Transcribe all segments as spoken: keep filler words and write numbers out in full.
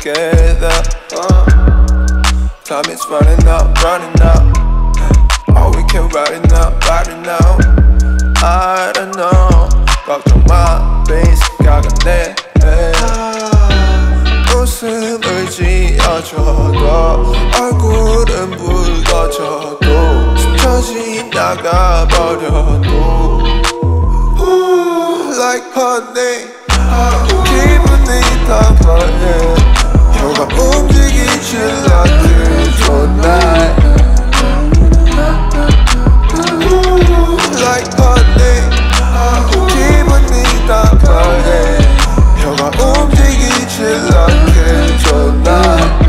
together. uh, Time is running out, running out. Oh, we can ride it now, ride it now. I don't know. 걱정 마, 베이스 가겠네. 웃음을 지어줘도 얼굴은 붉어져도 스쳐 지나가버려도 Like honey, 기분이 다 변해. 혀가 움직이질 않는 tonight. Like honey, 기분이 다 변해. 혀가 움직이질 않게 tonight.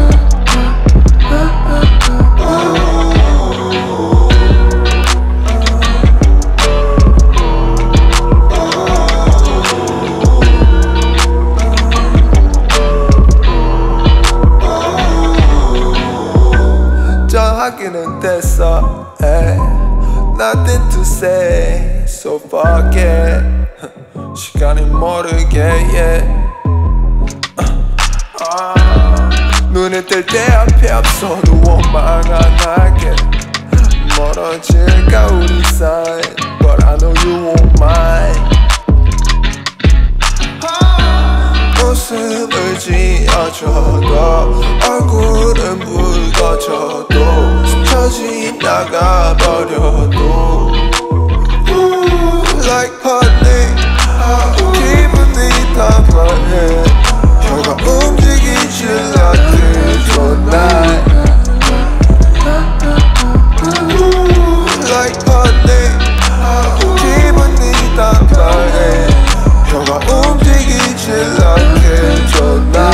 하기는 됐어, ay. Nothing to say, so fuck it. 시간이 모르게, yeah. uh, 눈에 뜰 때 앞에 앞서도 원망하게 멀어질까 우리 사이. But I know you won't mind. 웃음을 지어줘도 얼굴은 붉어져도 스쳐 지나가버려도 Like honey, 기분이 다 변해. 혀가 움직이질 않게 tonight. Like honey, 기분이 다 변해. 혀가 움직이질 않게 tonight.